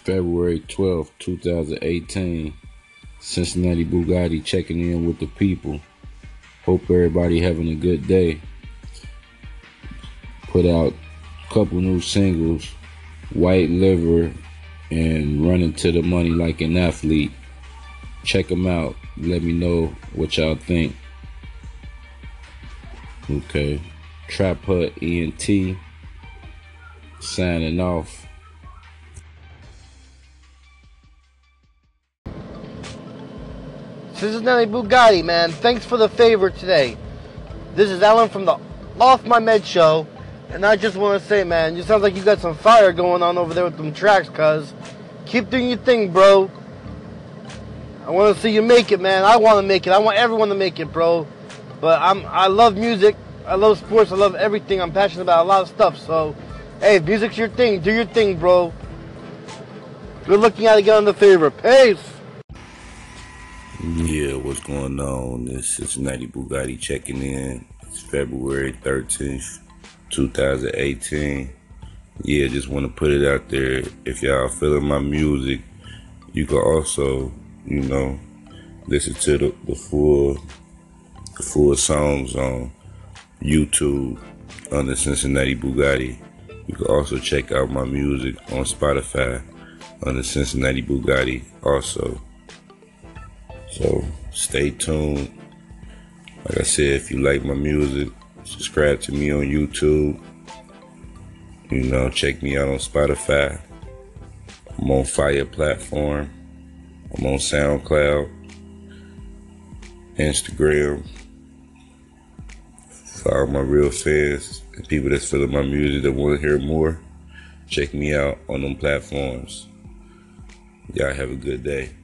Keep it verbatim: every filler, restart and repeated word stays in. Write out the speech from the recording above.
February twelfth, two thousand eighteen. Cincinnati Bugatti checking in with the people. Hope everybody having a good day. Put out a couple new singles, White Liver and Running to the Money Like an Athlete. Check them out. Let me know what y'all think. Okay. Trap Hut E N T signing off. Cincinnati Bugatti, man. Thanks for the favor today. This is Alan from the Off My Med Show, and I just want to say, man, you sound like you got some fire going on over there with them tracks, cuz. Keep doing your thing, bro. I want to see you make it, man. I want to make it. I want everyone to make it, bro. But I'm, I love music. I love sports. I love everything. I'm passionate about a lot of stuff. So, hey, if music's your thing, do your thing, bro. Good looking at it, get on the favor. Peace. Yeah, what's going on? This is Cincinnati Bugatti checking in. It's February thirteenth, two thousand eighteen. Yeah, just want to put it out there. If y'all feeling my music, you can also, you know, listen to the, the full the full songs on YouTube under Cincinnati Bugatti. You can also check out my music on Spotify under Cincinnati Bugatti also. So stay tuned. Like I said, if you like my music, subscribe to me on YouTube. You know, check me out on Spotify. I'm on Fire Platform. I'm on SoundCloud, Instagram. For all my real fans and people that's feeling my music that want to hear more, check me out on them platforms. Y'all have a good day.